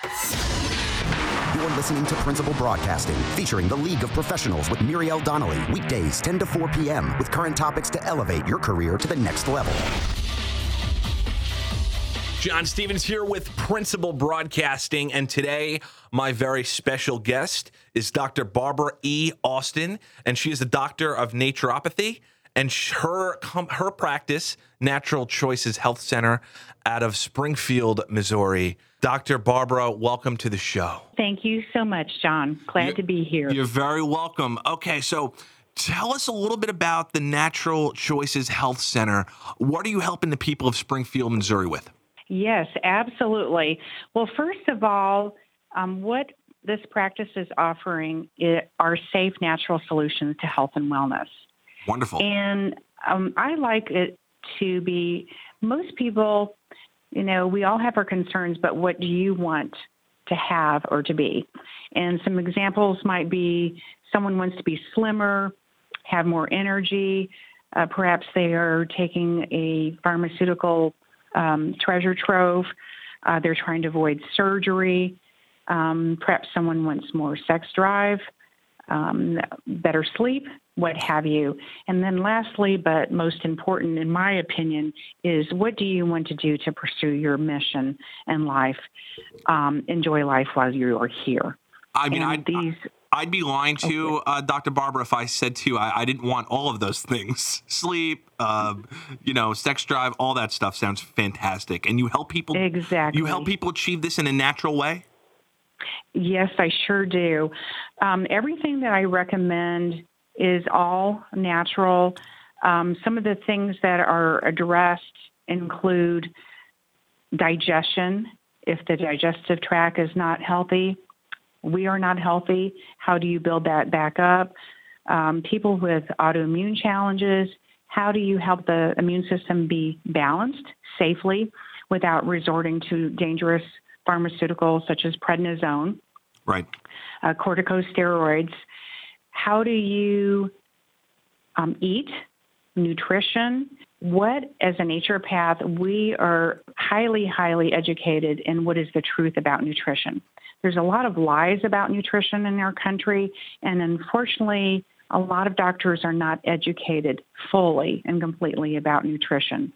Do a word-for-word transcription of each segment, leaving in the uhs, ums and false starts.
You're listening to Principal Broadcasting, featuring the League of Professionals with Muriel Donnelly, weekdays ten to four p.m. with current topics to elevate your career to the next level. John Stevens here with Principal Broadcasting, and today my very special guest is Doctor Barbara E. Austin, and she is a doctor of naturopathy, and her her practice, Natural Choices Health Center out of Springfield, Missouri. Doctor Barbara, welcome to the show. Thank you so much, John. Glad you're, to be here. You're very welcome. Okay, so tell us a little bit about the Natural Choices Health Center. What are you helping the people of Springfield, Missouri with? Yes, absolutely. Well, first of all, um, what this practice is offering are safe, natural solutions to health and wellness. Wonderful. And um, I like it to be, most people, you know, we all have our concerns, but what do you want to have or to be? And some examples might be someone wants to be slimmer, have more energy. Uh, perhaps they are taking a pharmaceutical um, treasure trove. Uh, they're trying to avoid surgery. Um, perhaps someone wants more sex drive, um, better sleep, what have you. And then lastly, but most important in my opinion, is what do you want to do to pursue your mission in life, um, enjoy life while you are here. I mean, and I'd, these, I'd be lying to you, okay. uh, Doctor Barbara, if I said to you I, I didn't want all of those things. Sleep, uh, you know, sex drive, all that stuff sounds fantastic. And you help people. Exactly. You help people achieve this in a natural way? Yes, I sure do. Um, everything that I recommend is all natural. Um, some of the things that are addressed include digestion. If the digestive tract is not healthy, we are not healthy. How do you build that back up? Um, people with autoimmune challenges, how do you help the immune system be balanced safely without resorting to dangerous pharmaceuticals such as prednisone, right? Uh, corticosteroids. How do you um, eat, nutrition? What, as a naturopath, we are highly, highly educated in what is the truth about nutrition. There's a lot of lies about nutrition in our country, and unfortunately, a lot of doctors are not educated fully and completely about nutrition.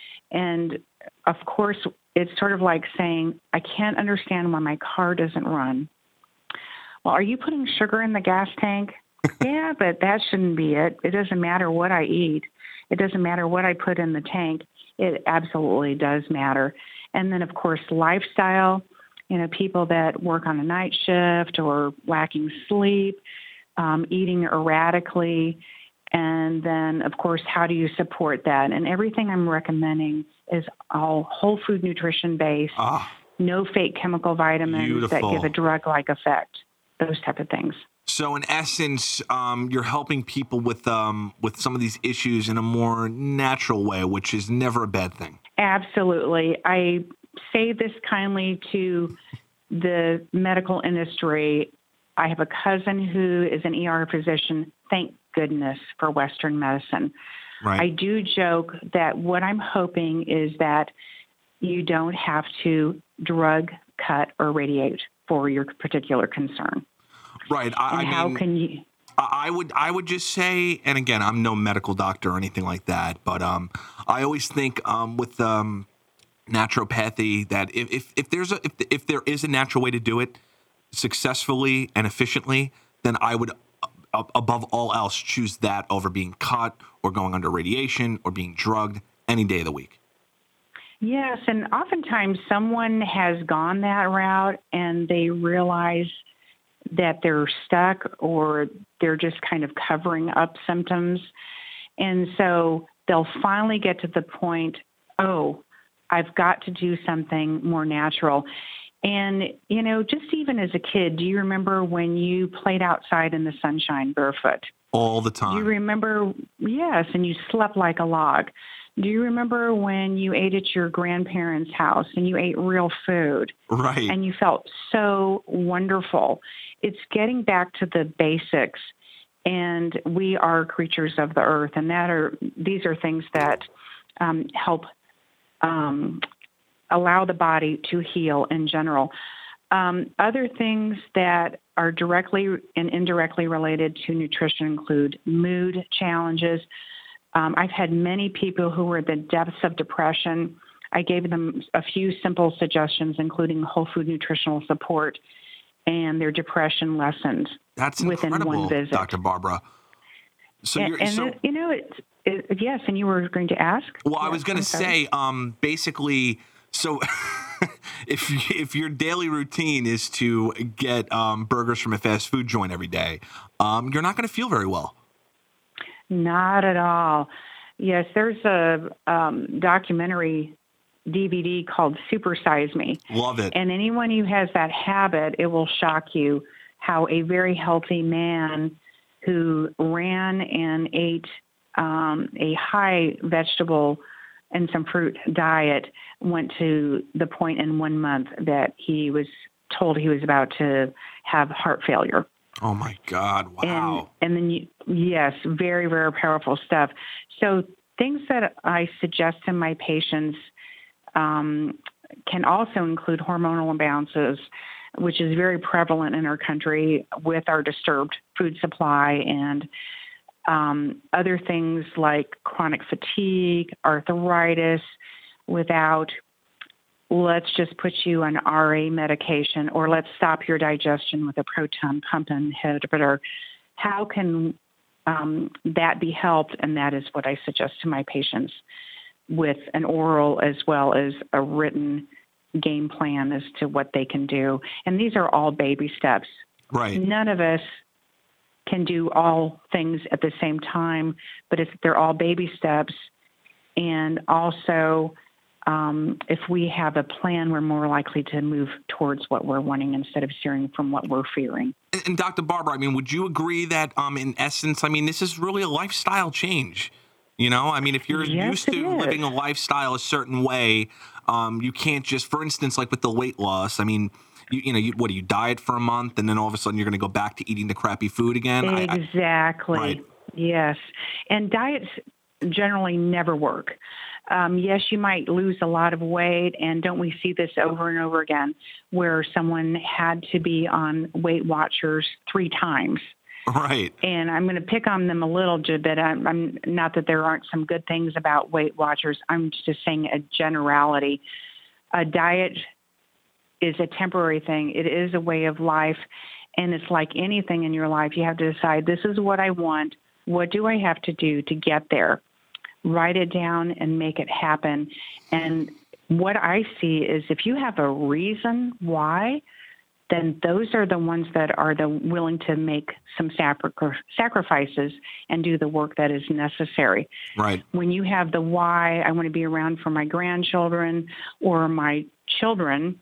And of course, it's sort of like saying, I can't understand why my car doesn't run. Well, are you putting sugar in the gas tank? Yeah, but that shouldn't be it. It doesn't matter what I eat. It doesn't matter what I put in the tank. It absolutely does matter. And then, of course, lifestyle, you know, people that work on a night shift or lacking sleep, um, eating erratically. And then, of course, how do you support that? And everything I'm recommending is all whole food nutrition based, ah, no fake chemical vitamins beautiful. that give a drug-like effect, those type of things. So in essence, um, you're helping people with um, with some of these issues in a more natural way, which is never a bad thing. Absolutely. I say this kindly to the medical industry. I have a cousin who is an E R physician. Thank goodness for Western medicine. Right. I do joke that what I'm hoping is that you don't have to drug, cut, or radiate for your particular concern. Right. I, and I how mean, can you? I would I would just say, and again, I'm no medical doctor or anything like that, but um, I always think um, with um, naturopathy that if, if, if there's a if, if there is a natural way to do it successfully and efficiently, then I would uh, above all else choose that over being cut or going under radiation or being drugged any day of the week. Yes, and oftentimes someone has gone that route and they realize that they're stuck or they're just kind of covering up symptoms. And so they'll finally get to the point, oh, I've got to do something more natural. And, you know, just even as a kid, do you remember when you played outside in the sunshine barefoot? All the time. Do you remember, yes, and you slept like a log. Do you remember when you ate at your grandparents' house and you ate real food? Right. And you felt so wonderful. It's getting back to the basics, and we are creatures of the earth, and that are these are things that um, help um, allow the body to heal in general. Um, other things that are directly and indirectly related to nutrition include mood challenges. Um, I've had many people who were at the depths of depression. I gave them a few simple suggestions, including whole food nutritional support, and their depression lessened. That's within incredible, one visit. Doctor Barbara. So and, you're and so it, you know, it's it, yes. And you were going to ask? well. I Yes, was going to I'm sorry. say, um, basically, so if if your daily routine is to get um, burgers from a fast food joint every day, um, you're not going to feel very well. Not at all. Yes, there's a um, documentary D V D called Super Size Me. Love it. And anyone who has that habit, it will shock you how a very healthy man who ran and ate um, a high vegetable and some fruit diet went to the point in one month that he was told he was about to have heart failure. Oh my God! Wow. And, and then, you, yes, very, very powerful stuff. So things that I suggest to my patients um, can also include hormonal imbalances, which is very prevalent in our country with our disturbed food supply, and um, other things like chronic fatigue, arthritis, without let's just put you on R A medication, or let's stop your digestion with a proton pump inhibitor. How can um, that be helped? And that is what I suggest to my patients, with an oral as well as a written game plan as to what they can do. And these are all baby steps. Right. None of us can do all things at the same time, but if they're all baby steps. And also, Um, if we have a plan, we're more likely to move towards what we're wanting instead of steering from what we're fearing. And, and Doctor Barbara, I mean, would you agree that, um, in essence, I mean, this is really a lifestyle change? You know, I mean, if you're Yes, used to it is. living a lifestyle a certain way, um, you can't just, for instance, like with the weight loss, I mean, you, you know, you, what do you diet for a month and then all of a sudden you're going to go back to eating the crappy food again? I- I- Exactly. right. Yes. And diets generally never work. Um, yes, you might lose a lot of weight, and don't we see this over and over again, where someone had to be on Weight Watchers three times. Right. And I'm going to pick on them a little bit. I'm, I'm not that there aren't some good things about Weight Watchers. I'm just saying a generality. A diet is a temporary thing. It is a way of life, and it's like anything in your life. You have to decide, this is what I want. What do I have to do to get there? Write it down and make it happen. And what I see is if you have a reason why, then those are the ones that are the willing to make some sacri- sacrifices and do the work that is necessary. Right. When you have the why, I want to be around for my grandchildren or my children,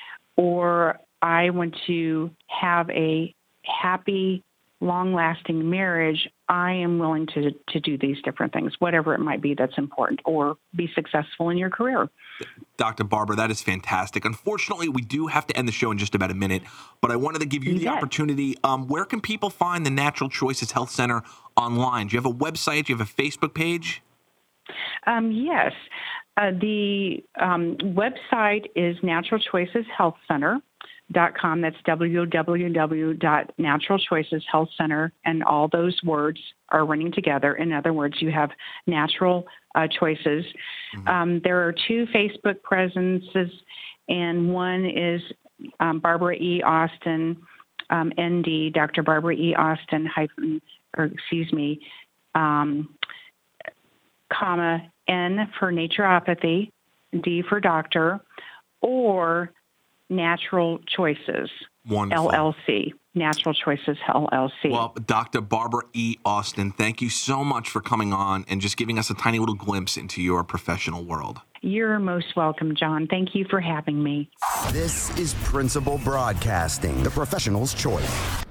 or I want to have a happy, long-lasting marriage, I am willing to to do these different things, whatever it might be that's important, or be successful in your career. Doctor Barbara, that is fantastic. Unfortunately, we do have to end the show in just about a minute, but I wanted to give you the Yes. opportunity. Um, where can people find the Natural Choices Health Center online? Do you have a website? Do you have a Facebook page? Um, yes. Uh, the um, website is Natural Choices Health Center. Dot com. That's w w w dot natural choices health center, and all those words are running together. In other words, you have natural uh, choices. Mm-hmm. Um, there are two Facebook presences, and one is um, Barbara E. Austin, um, N D, Doctor Barbara E. Austin, hyphen, or excuse me, um, comma, N for naturopathy, D for doctor, or Natural Choices, Wonderful. L L C, Natural Choices, L L C. Well, Doctor Barbara E. Austin, thank you so much for coming on and just giving us a tiny little glimpse into your professional world. You're most welcome, John. Thank you for having me. This is Principal Broadcasting, the professional's choice.